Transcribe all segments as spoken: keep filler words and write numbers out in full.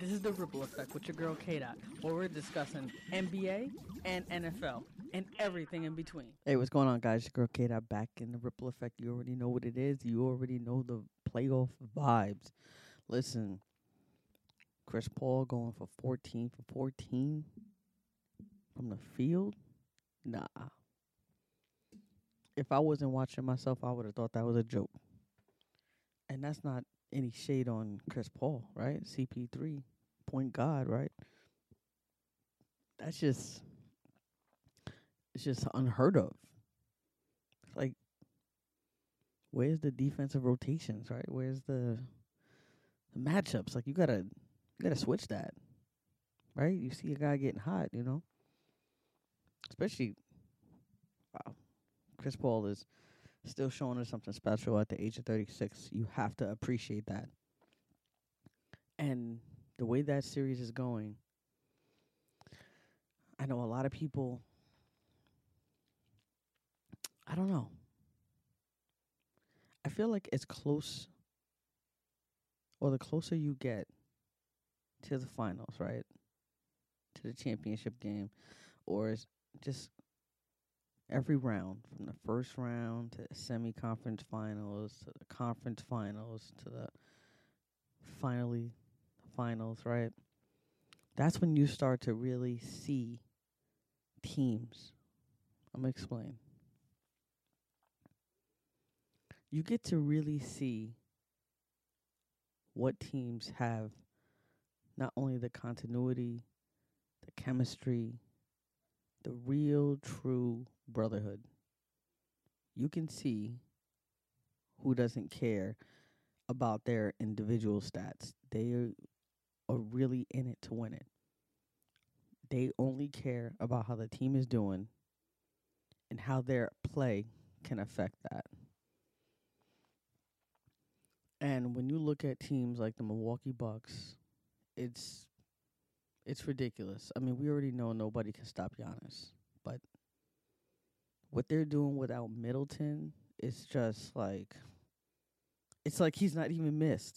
This is the Ripple Effect with your girl K Dot, where we're discussing N B A and N F L and everything in between. Hey, what's going on, guys? Your girl K Dot back in the Ripple Effect. You already know what it is. You already know the playoff vibes. Listen, Chris Paul going for fourteen for fourteen from the field? Nah. If I wasn't watching myself, I would have thought that was a joke. And that's not any shade on Chris Paul, right? C P three, point guard, right? That's just, it's just unheard of. Like, where's the defensive rotations, right? Where's the, the matchups? Like, you gotta, you gotta switch that, right? You see a guy getting hot, you know? Especially, wow, Chris Paul is still showing us something special at the age of thirty-six. You have to appreciate that. And the way that series is going, I know a lot of people, I don't know. I feel like it's close, or the closer you get to the finals, right? To the championship game, or it's just every round, from the first round to the semi-conference finals, to the conference finals, to the finally finals, right? That's when you start to really see teams. I'm going to explain. You get to really see what teams have not only the continuity, the chemistry, the real, true brotherhood. You can see who doesn't care about their individual stats. They are, are really in it to win it. They only care about how the team is doing and how their play can affect that. And when you look at teams like the Milwaukee Bucks, it's it's ridiculous. I mean, we already know nobody can stop Giannis, but what they're doing without Middleton is just like, it's like he's not even missed.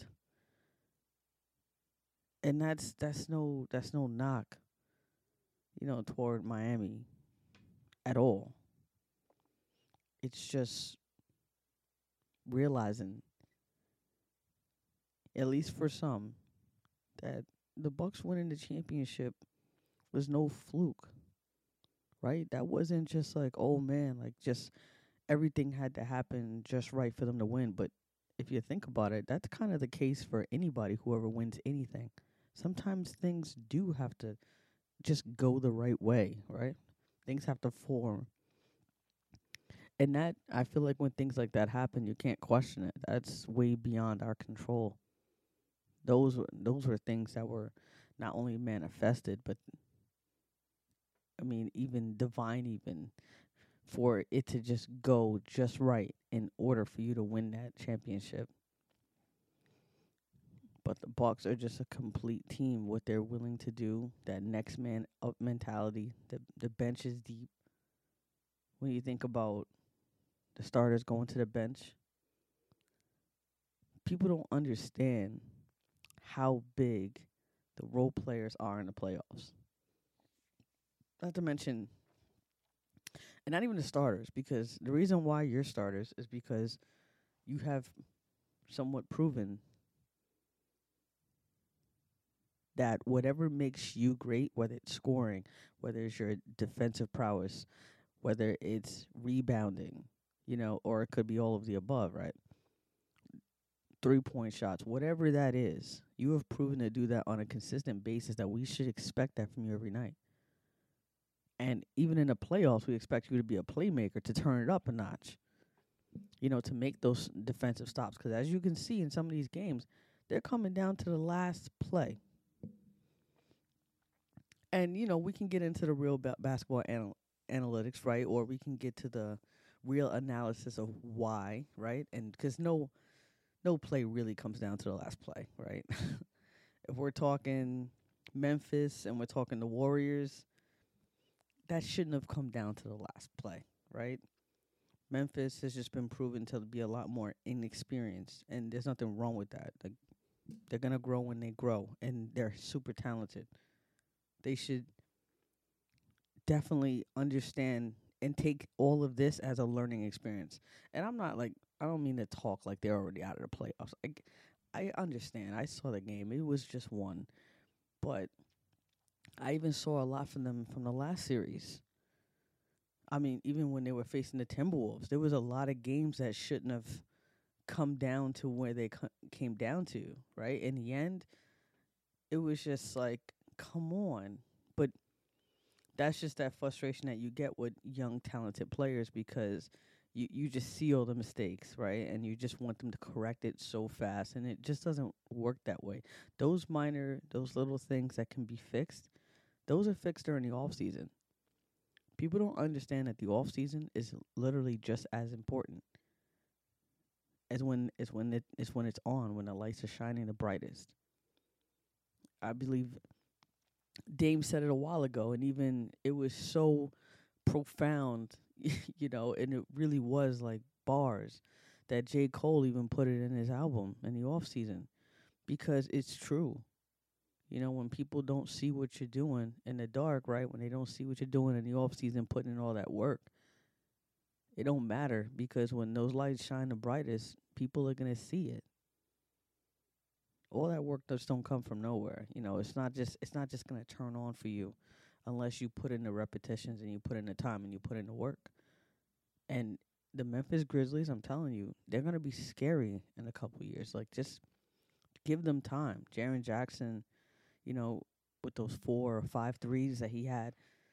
And that's that's no that's no knock, you know, toward Miami at all. It's just realizing, at least for some, that the Bucks winning the championship was no fluke, right? That wasn't just like, oh man, like just everything had to happen just right for them to win. But if you think about it, that's kind of the case for anybody who ever wins anything. Sometimes things do have to just go the right way, right? Things have to form. And that, I feel like when things like that happen, you can't question it. That's way beyond our control. Those were, those were things that were not only manifested, but, I mean, even divine, even for it to just go just right in order for you to win that championship. But the Bucks are just a complete team. What they're willing to do, that next man up mentality, the the bench is deep. When you think about the starters going to the bench, people don't understand how big the role players are in the playoffs. Not to mention, and not even the starters, because the reason why you're starters is because you have somewhat proven that whatever makes you great, whether it's scoring, whether it's your defensive prowess, whether it's rebounding, you know, or it could be all of the above, right? Three-point shots, whatever that is, you have proven to do that on a consistent basis, that we should expect that from you every night. And even in the playoffs, we expect you to be a playmaker, to turn it up a notch, you know, to make those defensive stops. Because as you can see in some of these games, they're coming down to the last play. And, you know, we can get into the real ba- basketball anal- analytics, right? Or we can get to the real analysis of why, right? And because no, no play really comes down to the last play, right? If we're talking Memphis and we're talking the Warriors, that shouldn't have come down to the last play, right? Memphis has just been proven to be a lot more inexperienced, and there's nothing wrong with that. Like, They're gonna grow when they grow, and they're super talented. They should definitely understand and take all of this as a learning experience. And I'm not like I don't mean to talk like they're already out of the playoffs. I, g- I understand. I saw the game. It was just one, but I even saw a lot from them from the last series. I mean, even when they were facing the Timberwolves, there was a lot of games that shouldn't have come down to where they co- came down to, right? In the end, it was just like, come on. But that's just that frustration that you get with young, talented players because you, you just see all the mistakes, right? And you just want them to correct it so fast, and it just doesn't work that way. Those minor, those little things that can be fixed, those are fixed during the off season. People don't understand that the off season is literally just as important as when is when it is when it's on, when the lights are shining the brightest. I believe Dame said it a while ago, and even it was so profound, you know, and it really was like bars that J. Cole even put it in his album in the off season because it's true. You know, when people don't see what you're doing in the dark, right? When they don't see what you're doing in the off season, putting in all that work, it don't matter because when those lights shine the brightest, people are gonna see it. All that work just don't come from nowhere. You know, it's not just it's not just gonna turn on for you unless you put in the repetitions and you put in the time and you put in the work. And the Memphis Grizzlies, I'm telling you, they're gonna be scary in a couple years. Like just give them time. Jaren Jackson, you know, with those four or five threes that he had,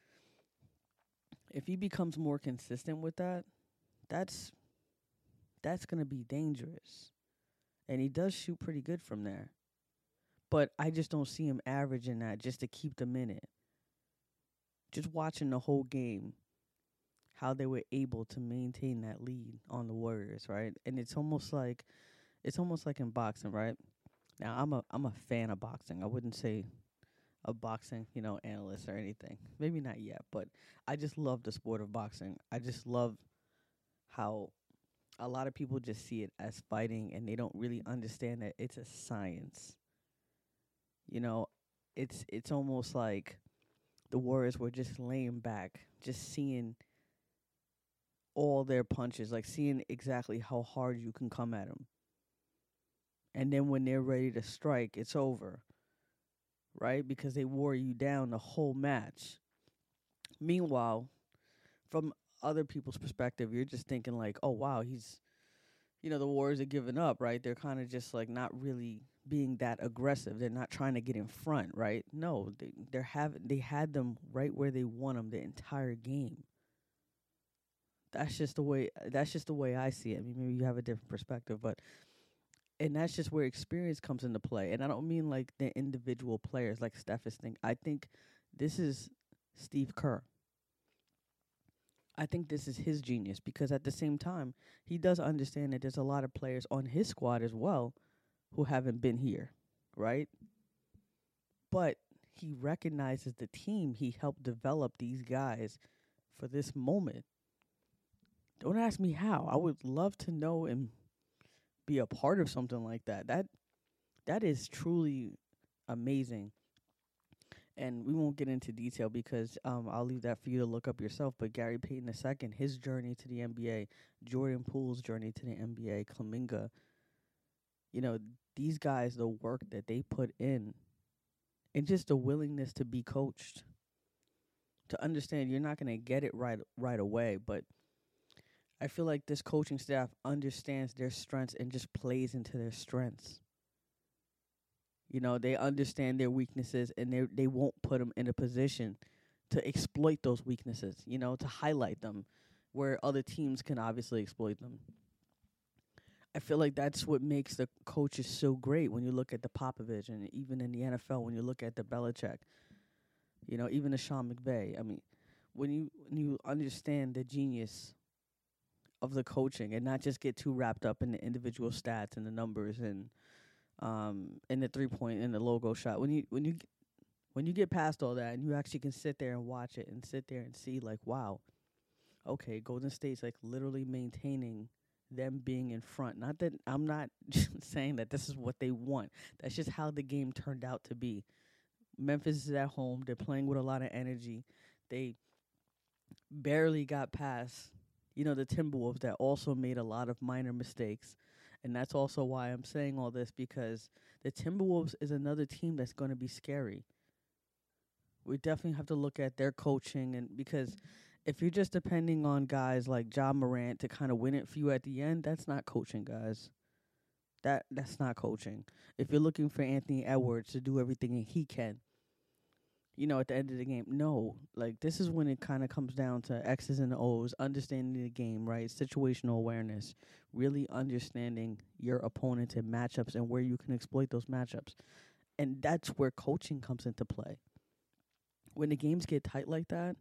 if he becomes more consistent with that, that's that's gonna be dangerous. And he does shoot pretty good from there. But I just don't see him averaging that just to keep them in it. Just watching the whole game, how they were able to maintain that lead on the Warriors, right? And it's almost like it's almost like in boxing, right? Now I'm a I'm a fan of boxing. I wouldn't say a boxing, you know, analyst or anything. Maybe not yet, but I just love the sport of boxing. I just love how a lot of people just see it as fighting and they don't really understand that it's a science. You know, it's it's almost like the Warriors were just laying back, just seeing all their punches, like seeing exactly how hard you can come at them. And then when they're ready to strike, it's over, right? Because they wore you down the whole match. Meanwhile, from other people's perspective, you're just thinking like, oh wow, he's, you know, the Warriors are giving up, right? They're kind of just like not really being that aggressive. They're not trying to get in front, right? No, they they're having they had them right where they want them the entire game. That's just the way. That's just the way I see it. I mean, maybe you have a different perspective, but and that's just where experience comes into play. And I don't mean like the individual players, like Steph is think. I think this is Steve Kerr. I think this is his genius because at the same time, he does understand that there's a lot of players on his squad as well who haven't been here, right? But he recognizes the team he helped develop these guys for this moment. Don't ask me how. I would love to know and be a part of something like that. That that is truly amazing. And we won't get into detail because um, I'll leave that for you to look up yourself. But Gary Payton the second, his journey to the N B A, Jordan Poole's journey to the N B A, Kuminga, you know, these guys, the work that they put in, and just the willingness to be coached, to understand you're not going to get it right right away, but I feel like this coaching staff understands their strengths and just plays into their strengths. You know, they understand their weaknesses and they they won't put them in a position to exploit those weaknesses, you know, to highlight them where other teams can obviously exploit them. I feel like that's what makes the coaches so great when you look at the Popovich and even in the N F L when you look at the Belichick, you know, even the Sean McVay. I mean, when you when you understand the genius of the coaching and not just get too wrapped up in the individual stats and the numbers and um and the three point and the logo shot. When you when you when you get past all that and you actually can sit there and watch it and sit there and see like, wow, okay, Golden State's like literally maintaining them being in front. Not that I'm not saying that this is what they want. That's just how the game turned out to be. Memphis is at home. They're playing with a lot of energy. They barely got past, you know, the Timberwolves that also made a lot of minor mistakes. And that's also why I'm saying all this, because the Timberwolves is another team that's going to be scary. We definitely have to look at their coaching, and because if you're just depending on guys like Ja Morant to kind of win it for you at the end, that's not coaching, guys. That that's not coaching. If you're looking for Anthony Edwards to do everything he can, you know, at the end of the game, no. Like, this is when it kind of comes down to X's and O's, understanding the game, right? Situational awareness, really understanding your opponent and matchups and where you can exploit those matchups. And that's where coaching comes into play. When the games get tight like that,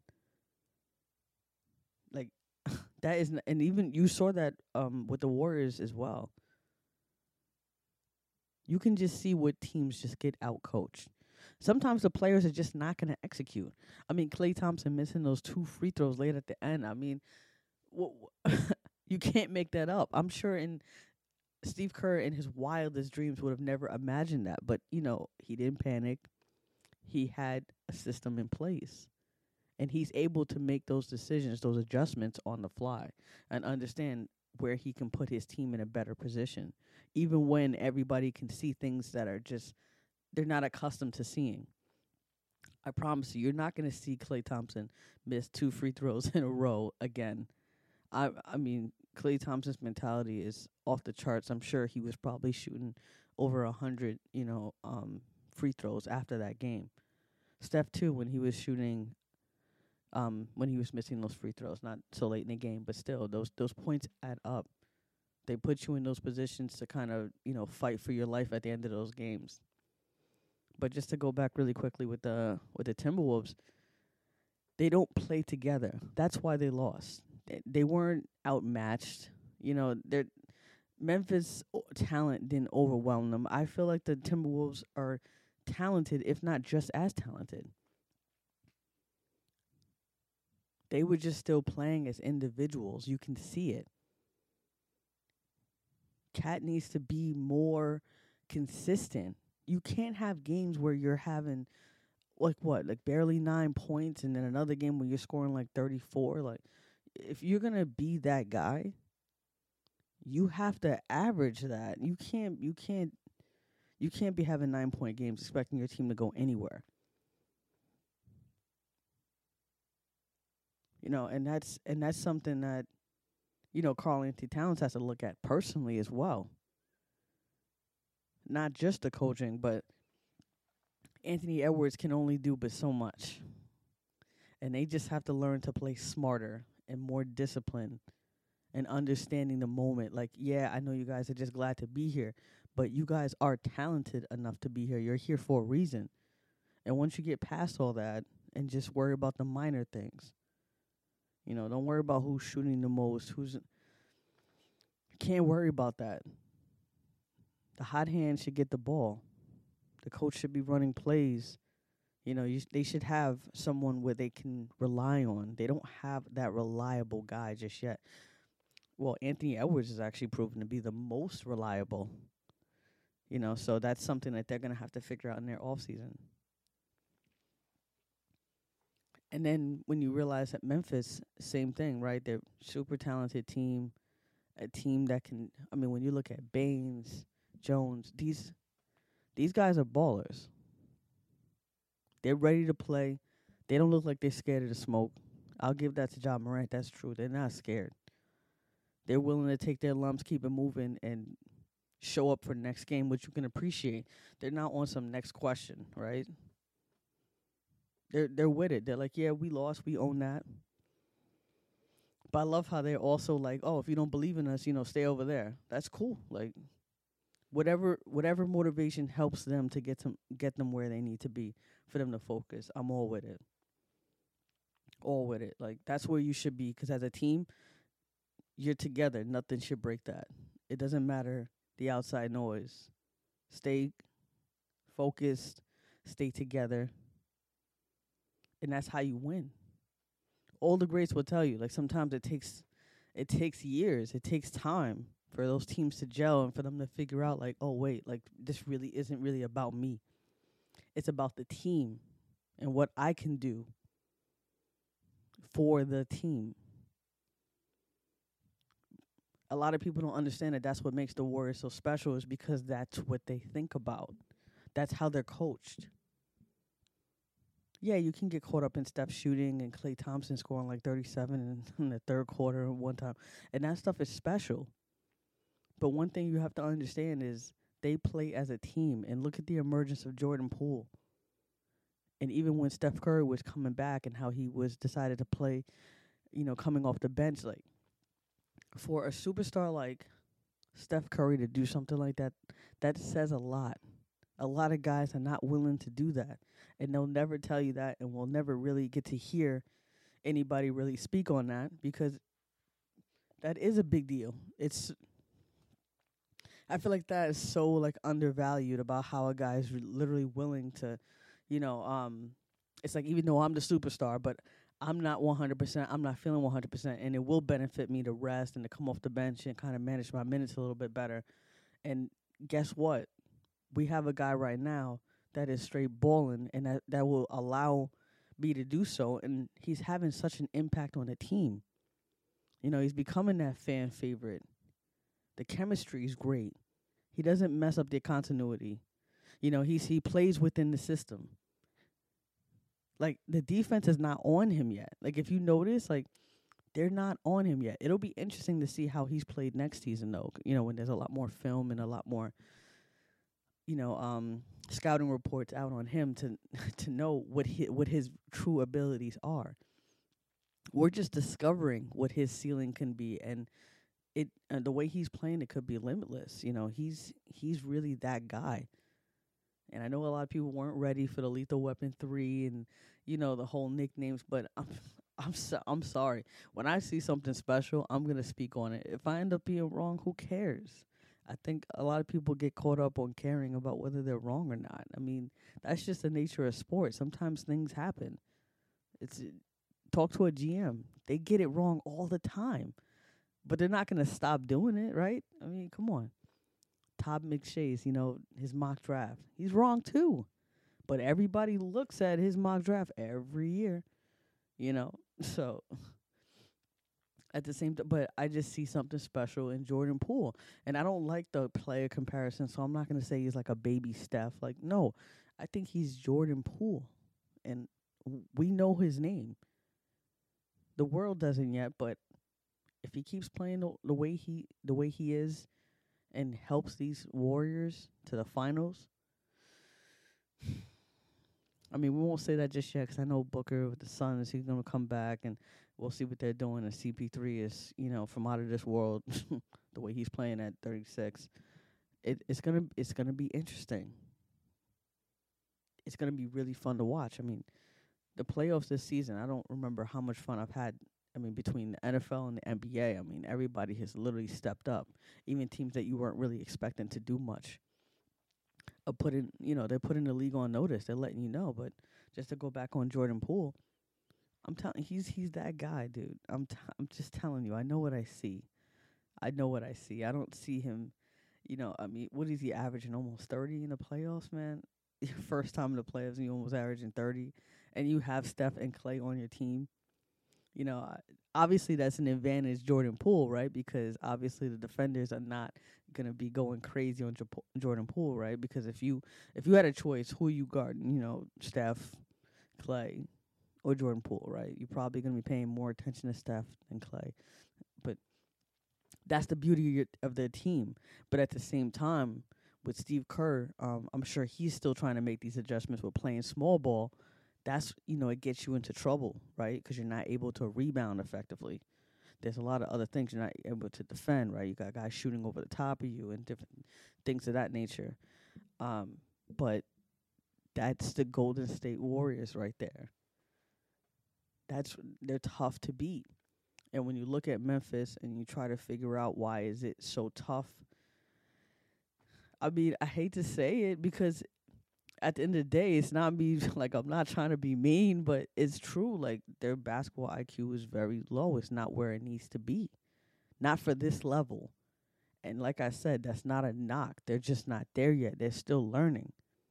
like, that is, n- and even you saw that um with the Warriors as well. You can just see what teams just get out coached. Sometimes the players are just not going to execute. I mean, Klay Thompson missing those two free throws late at the end. I mean, wh- wh- you can't make that up. I'm sure in Steve Kerr in his wildest dreams would have never imagined that. But, you know, he didn't panic. He had a system in place. And he's able to make those decisions, those adjustments on the fly, and understand where he can put his team in a better position, even when everybody can see things that are just, they're not accustomed to seeing. I promise you, you're not going to see Klay Thompson miss two free throws in a row again. I I mean, Klay Thompson's mentality is off the charts. I'm sure he was probably shooting over a hundred, you know, um, free throws after that game. Steph too, when he was shooting, um, when he was missing those free throws, not so late in the game, but still, those those points add up. They put you in those positions to kind of, you know, fight for your life at the end of those games. But just to go back really quickly with the with the Timberwolves, they don't play together. That's why they lost. They, they weren't outmatched. You know, their Memphis o- talent didn't overwhelm them. I feel like the Timberwolves are talented, if not just as talented. They were just still playing as individuals. You can see it. Cat needs to be more consistent. You can't have games where you're having like what, like barely nine points, and then another game where you're scoring like thirty-four. Like, if you're gonna be that guy, you have to average that. You can't, you can't, you can't be having nine point games expecting your team to go anywhere. You know, and that's and that's something that, you know, Karl Anthony Towns has to look at personally as well. Not just the coaching, but Anthony Edwards can only do but so much. And they just have to learn to play smarter and more disciplined and understanding the moment. Like, yeah, I know you guys are just glad to be here, but you guys are talented enough to be here. You're here for a reason. And once you get past all that and just worry about the minor things, you know, don't worry about who's shooting the most, who's, can't worry about that. The hot hand should get the ball. The coach should be running plays. You know, you sh- they should have someone where they can rely on. They don't have that reliable guy just yet. Well, Anthony Edwards is actually proven to be the most reliable. You know, so that's something that they're going to have to figure out in their off season. And then when you realize that Memphis, same thing, right? They're super talented team, a team that can. I mean, when you look at Baines, Jones, these these guys are ballers. They're ready to play. They don't look like they're scared of the smoke. I'll give that to Ja Morant. That's true. They're not scared. They're willing to take their lumps, keep it moving, and show up for the next game, which you can appreciate. They're not on some next question, right? They're they're with it. They're like, yeah, we lost, we own that. But I love how they're also like, oh, if you don't believe in us, you know, stay over there. That's cool. Like, whatever whatever motivation helps them to get to get them where they need to be for them to focus. I'm all with it. All with it. Like, that's where you should be, because as a team, you're together. Nothing should break that. It doesn't matter the outside noise. Stay focused, stay together, and that's how you win. All the greats will tell you, like, sometimes it takes It takes years. It takes time for those teams to gel and for them to figure out like, oh wait, like this really isn't really about me. It's about the team and what I can do for the team. A lot of people don't understand that that's what makes the Warriors so special is because that's what they think about. That's how they're coached. Yeah, you can get caught up in Steph shooting and Klay Thompson scoring like thirty-seven in, in the third quarter one time. And that stuff is special. But one thing you have to understand is they play as a team. And look at the emergence of Jordan Poole. And even when Steph Curry was coming back and how he was decided to play, you know, coming off the bench, like, for a superstar like Steph Curry to do something like that, that says a lot. A lot of guys are not willing to do that. And they'll never tell you that, and we'll never really get to hear anybody really speak on that because that is a big deal. It's, I feel like that is so, like, undervalued about how a guy is re- literally willing to, you know, um, it's like even though I'm the superstar, but I'm not one hundred percent. I'm not feeling one hundred percent, and it will benefit me to rest and to come off the bench and kind of manage my minutes a little bit better. And guess what? We have a guy right now that is straight balling, and that, that will allow me to do so, and he's having such an impact on the team. You know, he's becoming that fan favorite. The chemistry is great. He doesn't mess up the continuity. You know, he's he plays within the system. Like, the defense is not on him yet. Like, if you notice, like, they're not on him yet. It'll be interesting to see how he's played next season, though, you know, when there's a lot more film and a lot more, you know, um, scouting reports out on him to to know what he, what his true abilities are. We're just discovering what his ceiling can be, and it uh, the way he's playing, it could be limitless. You know, he's he's really that guy. And I know a lot of people weren't ready for the Lethal Weapon three and, you know, the whole nicknames, but I'm I'm so, I'm sorry. When I see something special, I'm going to speak on it. If I end up being wrong, who cares? I think a lot of people get caught up on caring about whether they're wrong or not. I mean, that's just the nature of sports. Sometimes things happen. It's talk to a G M. They get it wrong all the time. But they're not going to stop doing it, right? I mean, come on. Todd McShay's, you know, his mock draft. He's wrong too. But everybody looks at his mock draft every year, you know. So at the same time, but I just see something special in Jordan Poole. And I don't like the player comparison, so I'm not going to say he's like a baby Steph. Like, no, I think he's Jordan Poole. And we know his name. The world doesn't yet, but if he keeps playing the, the way he the way he is, and helps these Warriors to the finals. I mean, we won't say that just yet because I know Booker with the Suns, he's going to come back, and we'll see what they're doing. And C P three is, you know, from out of this world, the way he's playing at thirty-six. It, it's gonna it's gonna be interesting. It's gonna be really fun to watch. I mean, the playoffs this season, I don't remember how much fun I've had. I mean, between the N F L and the N B A, I mean, everybody has literally stepped up. Even teams that you weren't really expecting to do much. Are putting, you know, they're putting the league on notice. They're letting you know. But just to go back on Jordan Poole, I'm telling he's he's that guy, dude. I'm t- I'm just telling you. I know what I see. I know what I see. I don't see him. You know, I mean, what is he averaging? Almost thirty in the playoffs, man. First time in the playoffs, you almost averaging thirty, and you have Steph and Klay on your team. You know, obviously that's an advantage Jordan Poole, right? Because obviously the defenders are not going to be going crazy on J- Jordan Poole, right? Because if you if you had a choice, who you guarding, you know, Steph, Klay, or Jordan Poole, right? You're probably going to be paying more attention to Steph than Klay. But that's the beauty of, your, of their team. But at the same time, with Steve Kerr, um, I'm sure he's still trying to make these adjustments with playing small ball. That's, you know, it gets you into trouble, right? Because you're not able to rebound effectively. There's a lot of other things you're not able to defend, right? You got guys shooting over the top of you and different things of that nature. Um, but that's the Golden State Warriors right there. That's they're tough to beat. And when you look at Memphis and you try to figure out why is it so tough, I mean, I hate to say it because at the end of the day, it's not me, like, I'm not trying to be mean, but it's true. Like, their basketball I Q is very low. It's not where it needs to be. not for this level. And like I said, that's not a knock. They're just not there yet. They're still learning.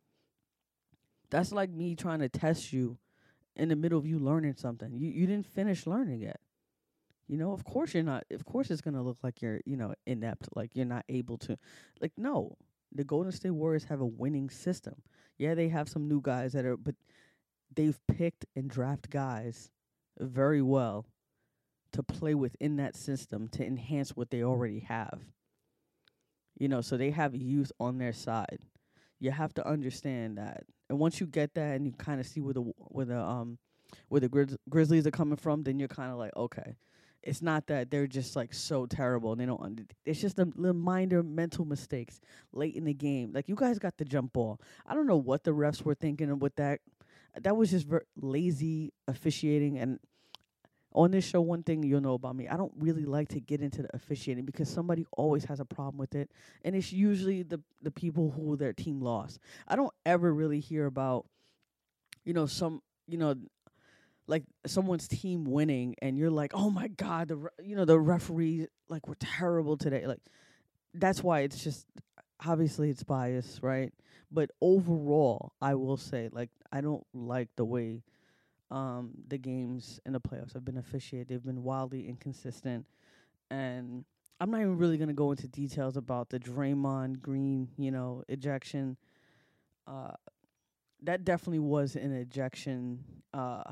That's like me trying to test you in the middle of you learning something. You you didn't finish learning yet. You know, of course you're not. Of course it's going to look like you're, you know, inept, like you're not able to. Like, no. The Golden State Warriors have a winning system. Yeah, they have some new guys that are, but they've picked and draft guys very well to play within that system to enhance what they already have. You know, so they have youth on their side. You have to understand that. And once you get that and you kind of see where the where the um where the Grizz- Grizzlies are coming from, then you're kind of like, okay, it's not that they're just like so terrible and they don't. Und- it's just the little minor mental mistakes late in the game. Like, you guys got the jump ball. I don't know what the refs were thinking with that. That was just ver- lazy officiating. And on this show, one thing you'll know about me, I don't really like to get into the officiating because somebody always has a problem with it, and it's usually the the people who their team lost. I don't ever really hear about, you know, some, you know, like someone's team winning, and you're like, oh my god, the re- you know the referees like were terrible today. Like, that's why it's just obviously it's bias, right? But overall, I will say, like, I don't like the way um, the games in the playoffs have been officiated. They've been wildly inconsistent. And I'm not even really going to go into details about the Draymond Green, you know, ejection. Uh, that definitely was an ejection uh,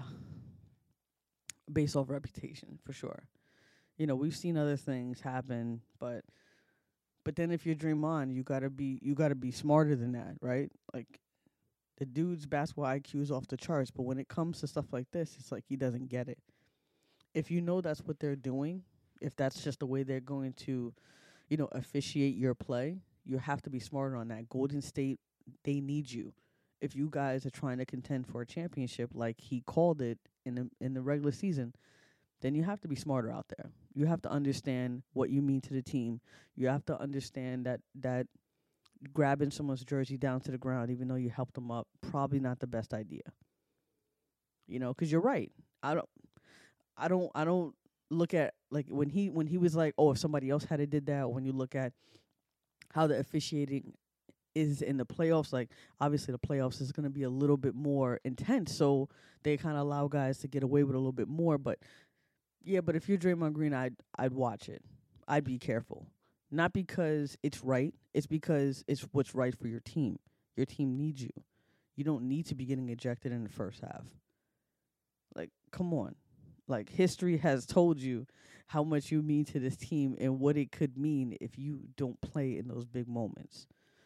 based off reputation, for sure. You know, we've seen other things happen, but but then if you're Draymond, you gotta be you gotta be smarter than that, right? Like, the dude's basketball I Q is off the charts, but when it comes to stuff like this, it's like he doesn't get it. If you know that's what they're doing, if that's just the way they're going to, you know, officiate your play, you have to be smarter on that. Golden State, they need you. If you guys are trying to contend for a championship like he called it in the in the regular season, then you have to be smarter out there. You have to understand what you mean to the team. You have to understand that that grabbing someone's jersey down to the ground, even though you helped them up, probably not the best idea. You know, because you're right. I don't, I don't, I don't look at like when he when he was like, oh, if somebody else had did that. Or when you look at how the officiating is in the playoffs, like obviously the playoffs is going to be a little bit more intense, so they kind of allow guys to get away with a little bit more. But yeah, but if you're Draymond Green, I'd I'd watch it. I'd be careful. Not because it's right, it's because it's what's right for your team. Your team needs you. You don't need to be getting ejected in the first half. Like, come on. Like, history has told you how much you mean to this team and what it could mean if you don't play in those big moments.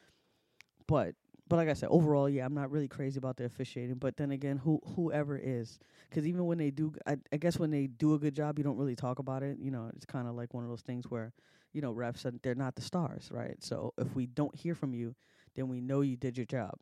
But but like I said, overall, yeah, I'm not really crazy about the officiating. But then again, who whoever is, because even when they do, I, I guess when they do a good job, you don't really talk about it. You know, it's kind of like one of those things where, you know, refs said they're not the stars, right? So if we don't hear from you, then we know you did your job.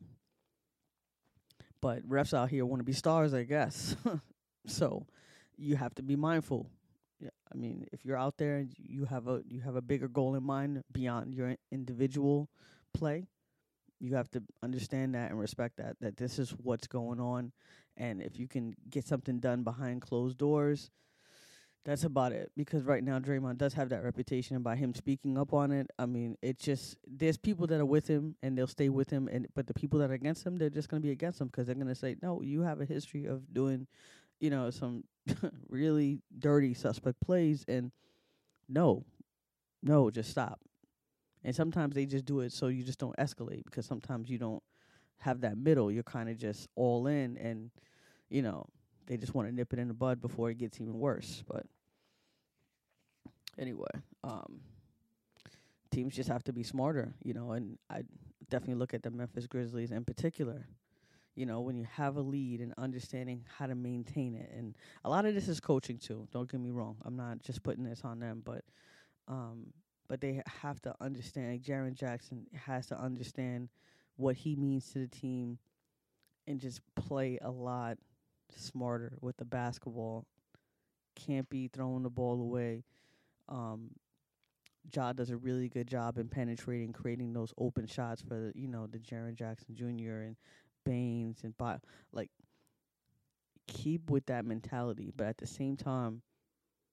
But refs out here want to be stars, I guess. So you have to be mindful. Yeah, I mean, if you're out there and you have a you have a bigger goal in mind beyond your individual play, you have to understand that and respect that, that this is what's going on. And if you can get something done behind closed doors, that's about it. Because right now, Draymond does have that reputation. And by him speaking up on it, I mean, it's just, there's people that are with him and they'll stay with him. And But the people that are against him, they're just going to be against him because they're going to say, no, you have a history of doing, you know, some really dirty suspect plays. And no, no, just stop. And sometimes they just do it so you just don't escalate, because sometimes you don't have that middle. You're kind of just all in, and, you know, they just want to nip it in the bud before it gets even worse. But anyway, um, teams just have to be smarter, you know, and I definitely look at the Memphis Grizzlies in particular. You know, when you have a lead and understanding how to maintain it. And a lot of this is coaching, too. Don't get me wrong. I'm not just putting this on them, but um, but they have to understand. Like, Jaren Jackson has to understand what he means to the team and just play a lot smarter with the basketball. Can't be throwing the ball away. Um, Ja does a really good job in penetrating, creating those open shots for the, you know, the Jaren Jackson Junior and Baines and Bi- like keep with that mentality, but at the same time,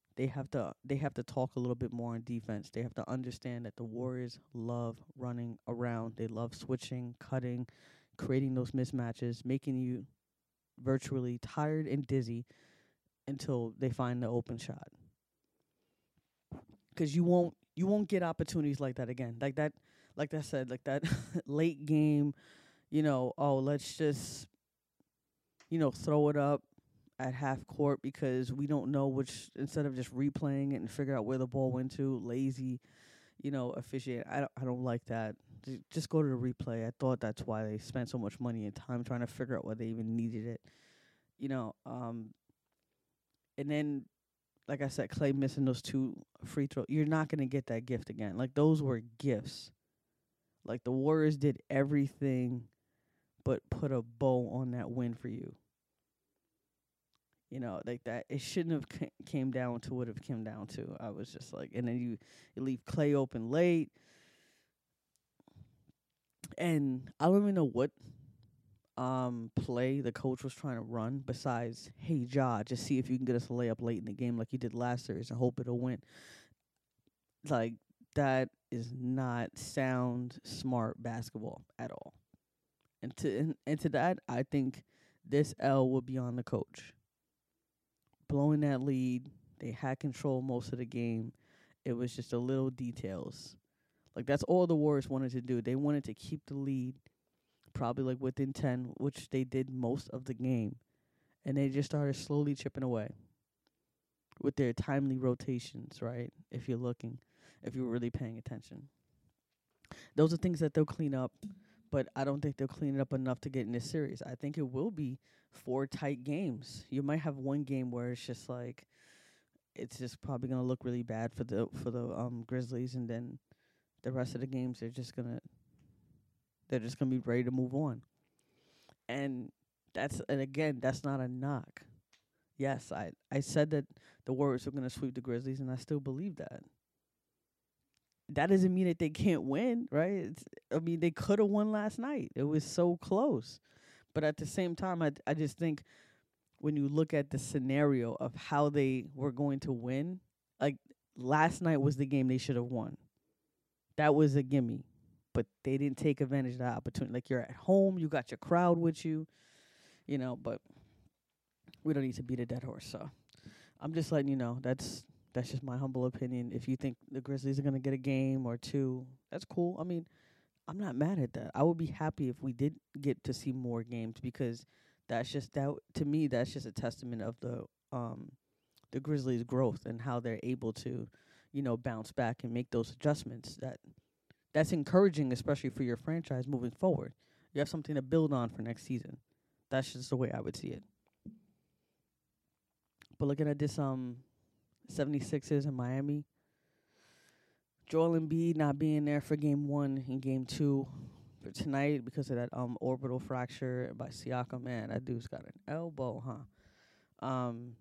they have to they have to talk a little bit more on defense. They have to understand that the Warriors love running around. They love switching, cutting, creating those mismatches, making you virtually tired and dizzy until they find the open shot. Because you won't you won't get opportunities like that again. Like that, like I said, like that late game. You know, oh, let's just you know throw it up at half court because we don't know which. Instead of just replaying it and figure out where the ball went to, lazy, you know, officiate. I don't I don't like that. J- Just go to the replay. I thought that's why they spent so much money and time trying to figure out why they even needed it. You know, um, and then like I said, Clay missing those two free throws. You're not gonna get that gift again. Like those were gifts. Like the Warriors did everything, but put a bow on that win for you. You know, like that. It shouldn't have ca- came down to what it came down to. I was just like, and then you, you leave Clay open late, and I don't even know what um play the coach was trying to run besides, hey Ja, just see if you can get us a layup late in the game like you did last series and hope it'll win. Like that is not sound smart basketball at all. And to and, and to that, I think this L will be on the coach. Blowing that lead, they had control most of the game. It was just a little details. Like that's all the Warriors wanted to do. They wanted to keep the lead, probably like within ten, which they did most of the game, and they just started slowly chipping away with their timely rotations. Right, if you're looking, if you're really paying attention, those are things that they'll clean up. But I don't think they'll clean it up enough to get in this series. I think it will be four tight games. You might have one game where it's just like it's just probably gonna look really bad for the for the um Grizzlies, and then the rest of the games they're just gonna they're just gonna be ready to move on. And that's and again that's not a knock. Yes, I I said that the Warriors were gonna sweep the Grizzlies, and I still believe that. That doesn't mean that they can't win, right? It's, I mean, they could have won last night. It was so close. But at the same time, I, I just think when you look at the scenario of how they were going to win, like last night was the game they should have won. That was a gimme. But they didn't take advantage of that opportunity. Like you're at home, you got your crowd with you, you know, but we don't need to beat a dead horse. So I'm just letting you know that's that's just my humble opinion. If you think the Grizzlies are gonna get a game or two, that's cool. I mean, I'm not mad at that. I would be happy if we did get to see more games because that's just that to me that's just a testament of the um the Grizzlies' growth and how they're able to, you know, bounce back and make those adjustments. That that's encouraging, especially for your franchise moving forward. You have something to build on for next season. That's just the way I would see it. But looking at this um seventy-sixers in Miami, Joel Embiid not being there for game one and game two for tonight because of that um orbital fracture by Siakam. Man, that dude's got an elbow, huh? Um,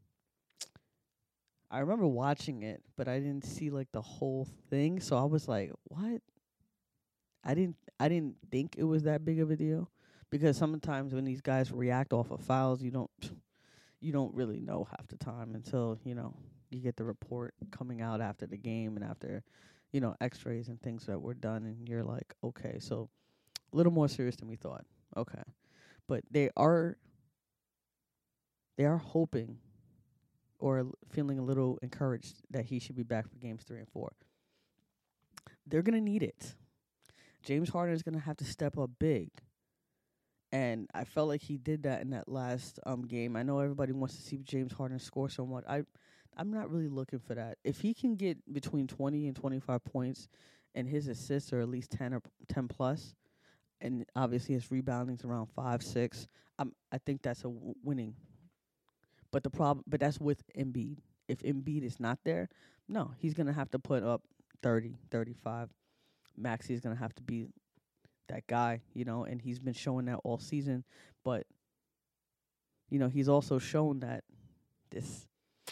I remember watching it, but I didn't see like the whole thing, so I was like, "What?" I didn't I didn't think it was that big of a deal because sometimes when these guys react off of fouls, you don't you don't really know half the time until, you know, you get the report coming out after the game and after, you know, x-rays and things that were done and you're like, okay, so a little more serious than we thought. Okay. But they are they are hoping or l- feeling a little encouraged that he should be back for games three and four. They're going to need it. James Harden is going to have to step up big. And I felt like he did that in that last um game. I know everybody wants to see James Harden score so much. I, I'm not really looking for that. If he can get between twenty and twenty-five points and his assists are at least ten or ten plus, and obviously his rebounding's around five, six, um, I think that's a w- winning. But the problem, but that's with Embiid. If Embiid is not there, no, he's going to have to put up thirty, thirty-five. Maxi's going to have to be that guy, you know, and he's been showing that all season. But, you know, he's also shown that this,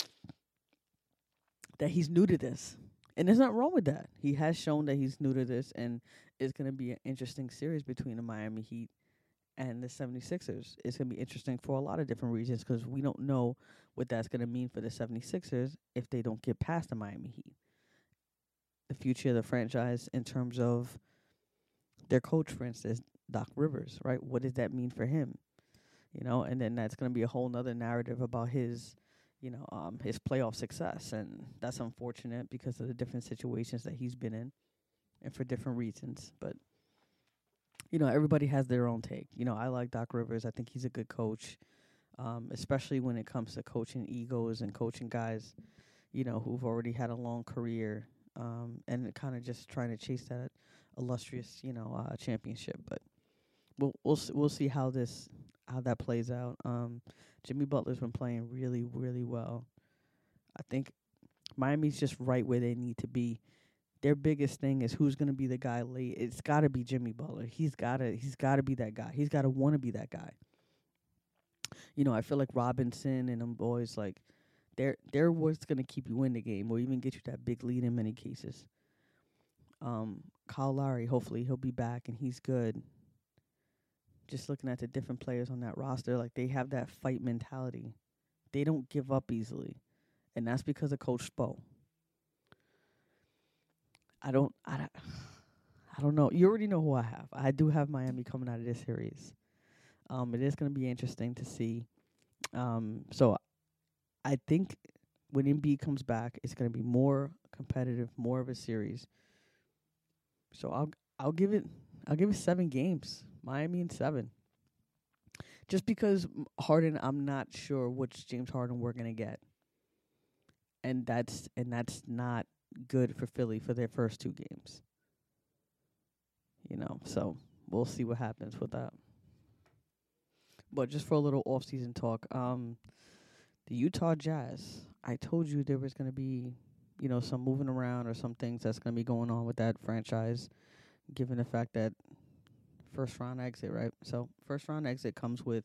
that he's new to this. And there's nothing wrong with that. He has shown that he's new to this, and it's going to be an interesting series between the Miami Heat and the 76ers. It's going to be interesting for a lot of different reasons because we don't know what that's going to mean for the 76ers if they don't get past the Miami Heat. The future of the franchise in terms of their coach, for instance, Doc Rivers, right? What does that mean for him? You know, and then that's going to be a whole nother narrative about his, you know, um, his playoff success. And that's unfortunate because of the different situations that he's been in and for different reasons. But, you know, everybody has their own take. You know, I like Doc Rivers. I think he's a good coach, um, especially when it comes to coaching egos and coaching guys, you know, who've already had a long career um, and kind of just trying to chase that illustrious, you know, uh, championship. But we'll we'll s- we'll see how this how that plays out. Um, Jimmy Butler's been playing really really well. I think Miami's just right where they need to be. Their biggest thing is who's going to be the guy late. It's got to be Jimmy Butler. He's got to he's got to be that guy. He's got to want to be that guy. You know, I feel like Robinson and them boys, like they're they're what's going to keep you in the game or even get you that big lead in many cases. Um, Kyle Lowry, hopefully he'll be back and he's good. Just looking at the different players on that roster, like they have that fight mentality. They don't give up easily, and that's because of Coach Spo. I don't, I don't, I don't know. You already know who I have. I do have Miami coming out of this series. Um, it is going to be interesting to see. Um, so I think when Embiid comes back, it's going to be more competitive, more of a series. So I'll I'll give it I'll give it seven games. Miami in seven. Just because Harden, I'm not sure which James Harden we're gonna get, and that's and that's not good for Philly for their first two games. You know, so we'll see what happens with that. But just for a little off-season talk, um, the Utah Jazz. I told you there was gonna be, you know, some moving around or some things that's gonna be going on with that franchise, given the fact that first round exit, right? So first round exit comes with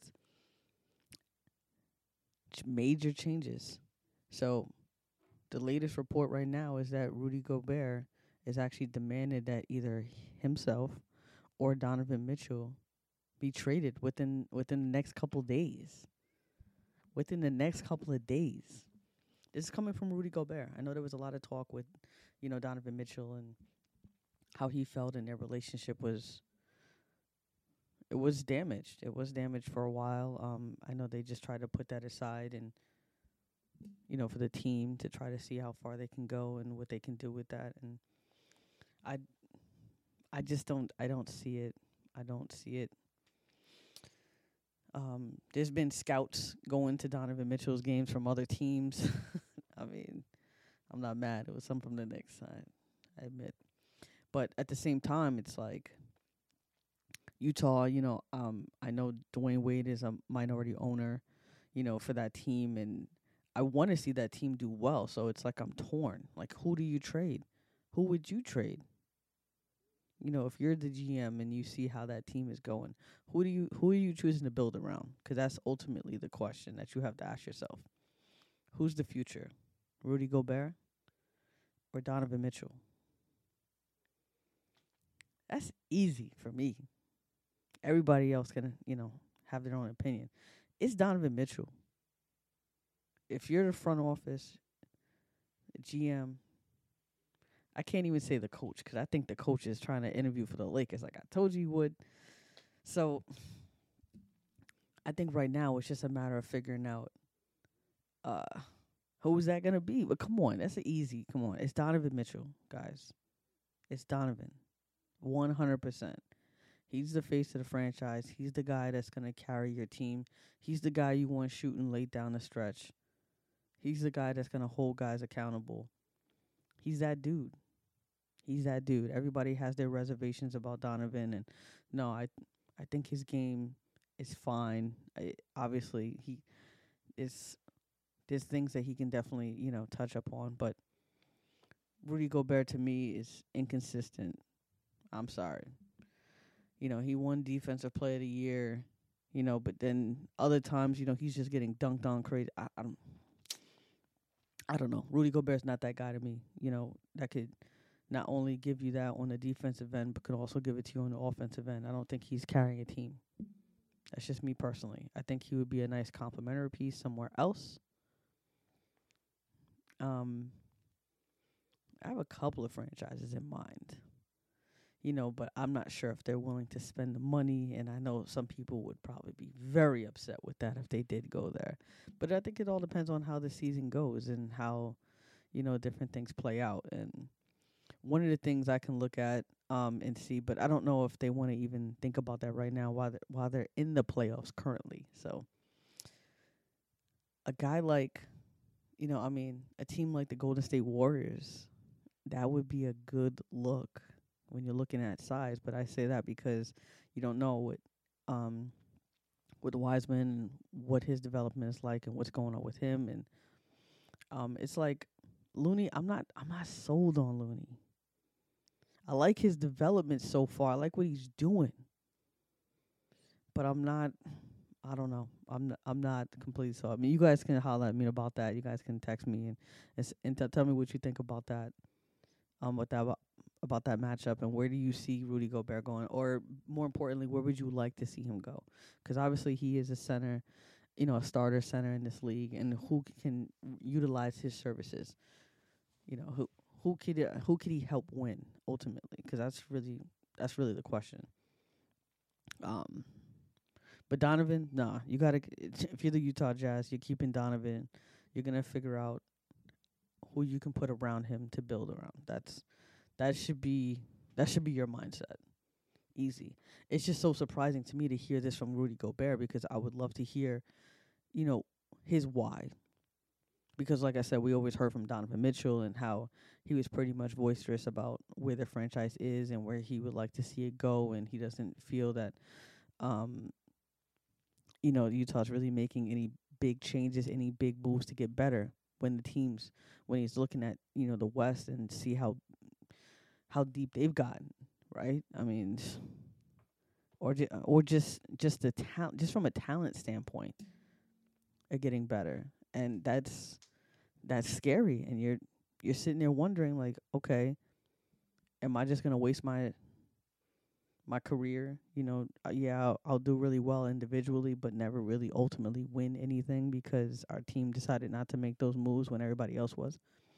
ch- major changes. So the latest report right now is that Rudy Gobert is actually demanded that either himself or Donovan Mitchell be traded within within the next couple days. Within the next couple of days. This is coming from Rudy Gobert. I know there was a lot of talk with, you know, Donovan Mitchell and how he felt in their relationship was it was damaged. It was damaged for a while. Um, I know they just tried to put that aside and, you know, for the team to try to see how far they can go and what they can do with that. And I, I just don't. I don't see it. I don't see it. Um, there's been scouts going to Donovan Mitchell's games from other teams. I mean, I'm not mad. It was some from the Knicks. I, I admit, but at the same time, it's like Utah, you know, um, I know Dwayne Wade is a minority owner, you know, for that team, and I want to see that team do well. So it's like I'm torn. Like, who do you trade? Who would you trade? You know, if you're the G M and you see how that team is going, who do you who are you choosing to build around? Because that's ultimately the question that you have to ask yourself. Who's the future? Rudy Gobert or Donovan Mitchell? That's easy for me. Everybody else can, you know, have their own opinion. It's Donovan Mitchell. If you're the front office, G M, I can't even say the coach because I think the coach is trying to interview for the Lakers like I told you he would. So I think right now it's just a matter of figuring out uh, who's that going to be. But come on, that's an easy. Come on. It's Donovan Mitchell, guys. It's Donovan. one hundred percent. He's the face of the franchise. He's the guy that's going to carry your team. He's the guy you want shooting late down the stretch. He's the guy that's going to hold guys accountable. He's that dude. He's that dude. Everybody has their reservations about Donovan, and no, I, I think his game is fine. I, obviously, he is. There's things that he can definitely, you know, touch up on, but Rudy Gobert to me is inconsistent. I'm sorry. You know, he won Defensive Player of the Year, you know, but then other times, you know, he's just getting dunked on crazy. I, I don't, I don't know. Rudy Gobert's not that guy to me. You know, that could not only give you that on the defensive end, but could also give it to you on the offensive end. I don't think he's carrying a team. That's just me personally. I think he would be a nice complementary piece somewhere else. Um, I have a couple of franchises in mind, you know, but I'm not sure if they're willing to spend the money. And I know some people would probably be very upset with that if they did go there. But I think it all depends on how the season goes and how, you know, different things play out. And one of the things I can look at um and see, but I don't know if they want to even think about that right now while they're, while they're in the playoffs currently. So a guy like, you know, I mean, a team like the Golden State Warriors, that would be a good look when you're looking at size. But I say that because you don't know what um with Wiseman and what his development is like and what's going on with him. And um it's like Looney, I'm not I'm not sold on Looney. I like his development so far. I like what he's doing. But I'm not I don't know. I'm not, I'm not completely sold. I mean, you guys can holler at me about that. You guys can text me and and, s- and t- tell me what you think about that. Um, with that about, about that matchup, and where do you see Rudy Gobert going, or more importantly, where would you like to see him go? Because obviously he is a center, you know, a starter center in this league, and who c- can utilize his services? You know, who who could uh, who could he help win ultimately? Because that's really that's really the question. Um, but Donovan, nah, you gotta if you're the Utah Jazz, you're keeping Donovan. You're gonna figure out who you can put around him to build around. That's that should be that should be your mindset. Easy. It's just so surprising to me to hear this from Rudy Gobert because I would love to hear, you know, his why. Because like I said, we always heard from Donovan Mitchell and how he was pretty much boisterous about where the franchise is and where he would like to see it go, and he doesn't feel that um you know, Utah's really making any big changes, any big moves to get better when the teams when he's looking at, you know, the West and see how how deep they've gotten, right? I mean, or ju- or just just the talent, just from a talent standpoint, are getting better, and that's that's scary. And you're you're sitting there wondering, like, okay, am I just gonna waste my my career? You know, uh, yeah, I'll, I'll do really well individually, but never really ultimately win anything because our team decided not to make those moves when everybody else was.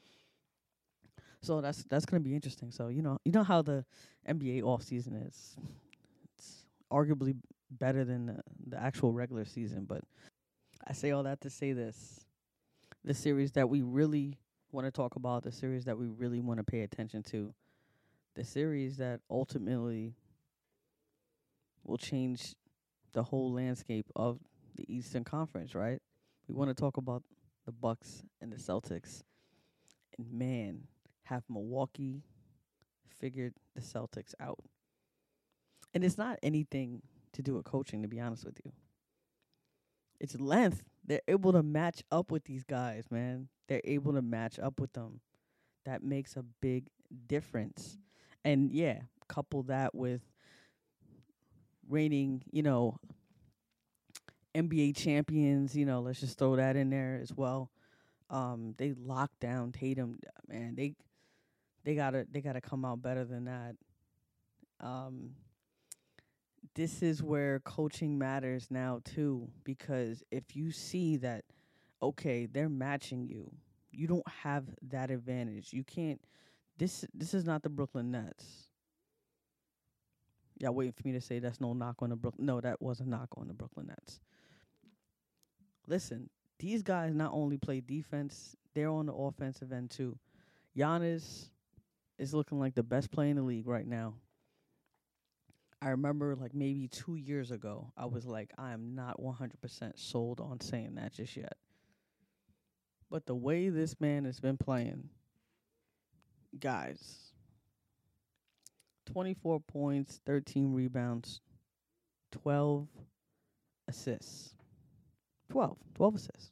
So that's that's gonna be interesting. So you know, you know how the N B A off season is. It's arguably better than the, the actual regular season. But I say all that to say this: the series that we really want to talk about, the series that we really want to pay attention to, the series that ultimately will change the whole landscape of the Eastern Conference. Right? We want to talk about the Bucks and the Celtics. And man, have Milwaukee figured the Celtics out. And it's not anything to do with coaching, to be honest with you. It's length. They're able to match up with these guys, man. They're able to match up with them. That makes a big difference. And yeah, couple that with reigning, you know, N B A champions, you know, let's just throw that in there as well. Um, they locked down Tatum, man. They they gotta they gotta come out better than that. Um, this is where coaching matters now too, because if you see that, okay, they're matching you, you don't have that advantage. You can't. This this is not the Brooklyn Nets. Y'all waiting for me to say that's no knock on the Brooklyn. No, that was a knock on the Brooklyn Nets. Listen, these guys not only play defense, they're on the offensive end too. Giannis is looking like the best player in the league right now. I remember like maybe two years ago, I was like, I am not one hundred percent sold on saying that just yet. But the way this man has been playing, guys, twenty-four points, thirteen rebounds, twelve assists. twelve, twelve assists.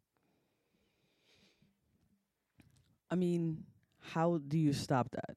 I mean, how do you stop that?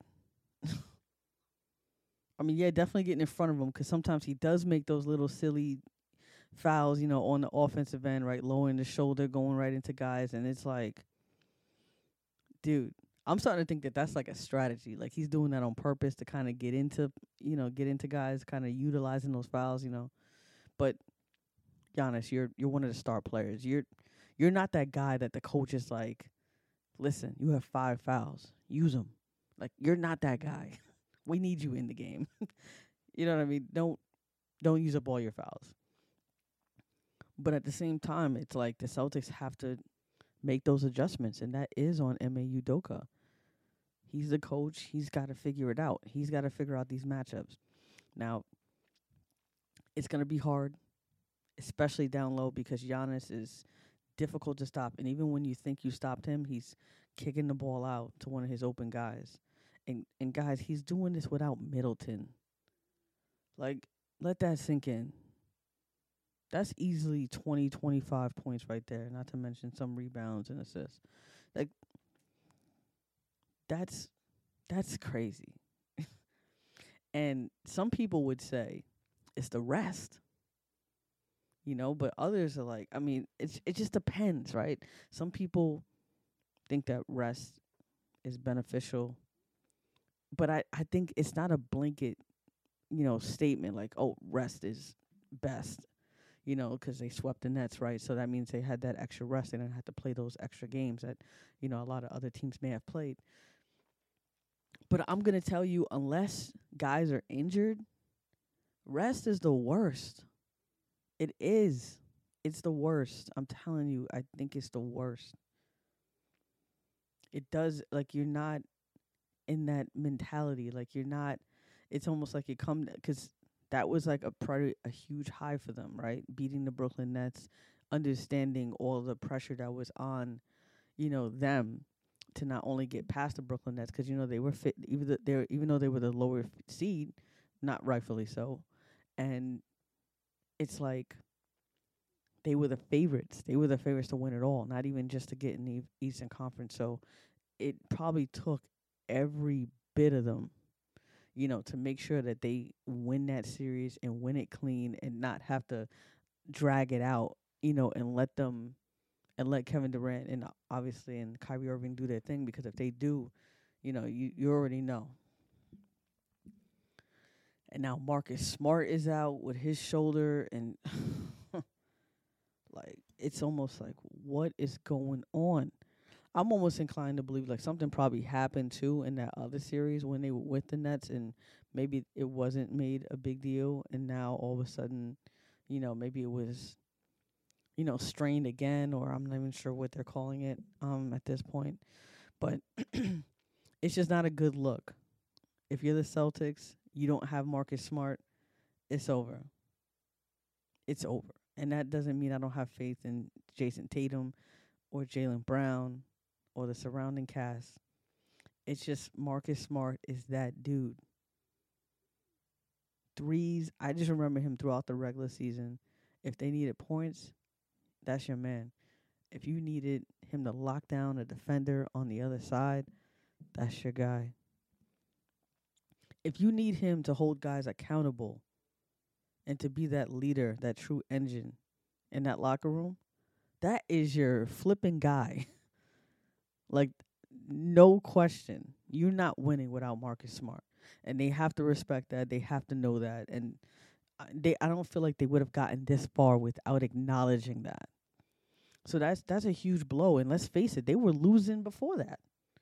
I mean, yeah, definitely getting in front of him because sometimes he does make those little silly fouls, you know, on the offensive end, right? Lowering the shoulder, going right into guys. And it's like, dude, I'm starting to think that that's like a strategy. Like he's doing that on purpose to kind of get into, you know, get into guys, kind of utilizing those fouls, you know. But Giannis, you're you're one of the star players. You're you're not that guy that the coach is like, listen, you have five fouls, use them. Like you're not that guy. We need you in the game. You know what I mean? Don't don't use up all your fouls. But at the same time, it's like the Celtics have to make those adjustments, and that is on Ime Udoka. He's the coach. He's got to figure it out. He's got to figure out these matchups. Now, it's going to be hard, especially down low, because Giannis is difficult to stop. And even when you think you stopped him, he's kicking the ball out to one of his open guys. And, and guys, he's doing this without Middleton. Like, let that sink in. That's easily twenty, twenty-five points right there, not to mention some rebounds and assists. Like, that's that's crazy. And some people would say it's the rest, you know, but others are like, I mean, it's it just depends, right? Some people think that rest is beneficial, but I, I think it's not a blanket, you know, statement like, oh, rest is best. You know, because they swept the Nets, right? So that means they had that extra rest. They didn't have to play those extra games that, you know, a lot of other teams may have played. But I'm going to tell you, unless guys are injured, rest is the worst. It is. It's the worst. I'm telling you, I think it's the worst. It does, like, you're not in that mentality. Like, you're not, it's almost like you come, because that was like a pretty, a huge high for them, right? Beating the Brooklyn Nets, understanding all the pressure that was on, you know, them to not only get past the Brooklyn Nets, because, you know, they were fit, even though they were, even though they were the lower f- seed, not rightfully so, and it's like they were the favorites. They were the favorites to win it all, not even just to get in the Eastern Conference. So it probably took every bit of them, you know, to make sure that they win that series and win it clean and not have to drag it out, you know, and let them and let Kevin Durant and obviously and Kyrie Irving do their thing, because if they do, you know, you, you already know. And now Marcus Smart is out with his shoulder, and like it's almost like, what is going on? I'm almost inclined to believe like something probably happened too in that other series when they were with the Nets, and maybe it wasn't made a big deal, and now all of a sudden, you know, maybe it was, you know, strained again, or I'm not even sure what they're calling it um at this point. But it's just not a good look. If you're the Celtics, you don't have Marcus Smart, it's over. It's over. And that doesn't mean I don't have faith in Jason Tatum or Jaylen Brown or the surrounding cast. It's just Marcus Smart is that dude. Threes, I just remember him throughout the regular season. If they needed points, that's your man. If you needed him to lock down a defender on the other side, that's your guy. If you need him to hold guys accountable and to be that leader, that true engine in that locker room, that is your flipping guy. Like, no question. You're not winning without Marcus Smart. And they have to respect that. They have to know that. And they, I don't feel like they would have gotten this far without acknowledging that. So that's that's a huge blow. And let's face it, they were losing before that.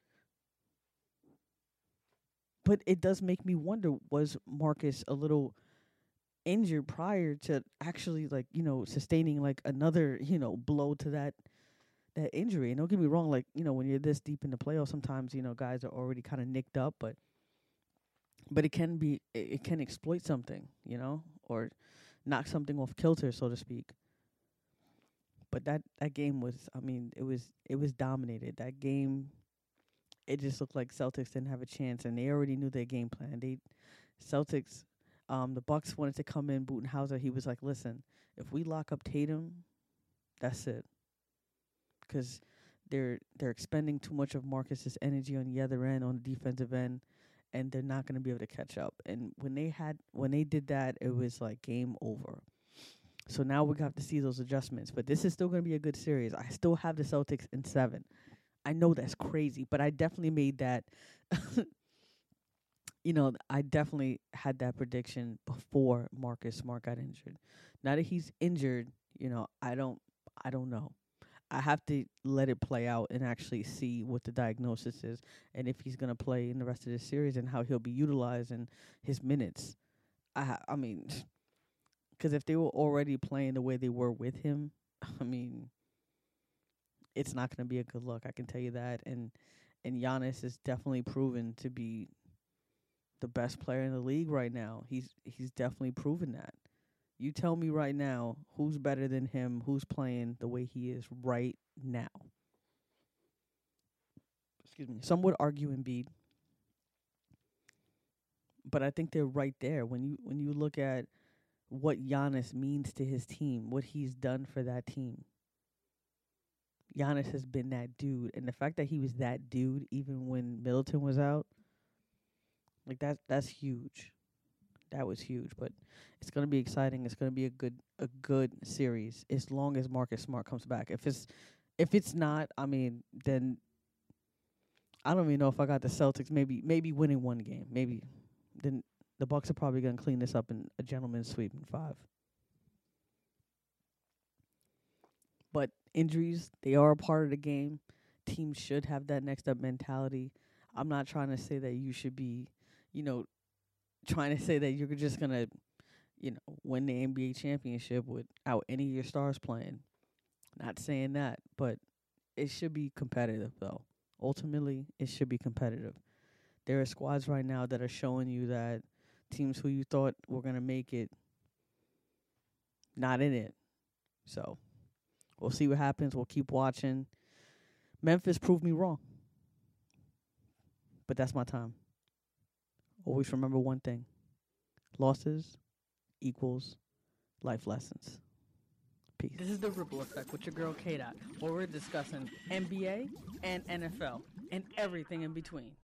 But it does make me wonder, was Marcus a little injured prior to actually, like, you know, sustaining, like, another, you know, blow to that that injury? And don't get me wrong, like, you know, when you're this deep in the playoffs, sometimes, you know, guys are already kind of nicked up, but but it can be, it, it can exploit something, you know, or knock something off kilter, so to speak. But that, that game was, I mean, it was it was dominated. That game, it just looked like Celtics didn't have a chance, and they already knew their game plan. They Celtics, um, the Bucks wanted to come in. Budenhauser, he was like, "Listen, if we lock up Tatum, that's it, because they're they're expending too much of Marcus's energy on the other end, on the defensive end, and they're not going to be able to catch up." And when they had when they did that, it was like game over. So now we got to see those adjustments, but this is still going to be a good series. I still have the Celtics in seven. I know that's crazy, but I definitely made that you know, I definitely had that prediction before Marcus Smart got injured. Now that he's injured, you know, I don't I don't know. I have to let it play out and actually see what the diagnosis is and if he's going to play in the rest of the series and how he'll be utilized in his minutes. I ha- I mean, cuz if they were already playing the way they were with him, I mean, it's not going to be a good look, I can tell you that. And and Giannis is definitely proven to be the best player in the league right now. He's he's definitely proven that. You tell me right now who's better than him, who's playing the way he is right now. Excuse me. Some would argue Embiid, but I think they're right there. When you when you look at what Giannis means to his team, what he's done for that team. Giannis has been that dude, and the fact that he was that dude even when Middleton was out, like that that's huge. That was huge, but it's going to be exciting. It's going to be a good a good series as long as Marcus Smart comes back. If it's if it's not, I mean, then I don't even know if I got the Celtics maybe maybe winning one game. Maybe then the Bucks are probably going to clean this up in a gentleman's sweep in five. But injuries, they are a part of the game. Teams should have that next up mentality. I'm not trying to say that you should be, you know, trying to say that you're just going to, you know, win the N B A championship without any of your stars playing. Not saying that, but it should be competitive, though. Ultimately, it should be competitive. There are squads right now that are showing you that teams who you thought were going to make it, not in it. So, we'll see what happens. We'll keep watching. Memphis proved me wrong. But that's my time. Always remember one thing. Losses equals life lessons. Peace. This is The Ripple Effect with your girl K-Dot, where we're discussing N B A and N F L and everything in between.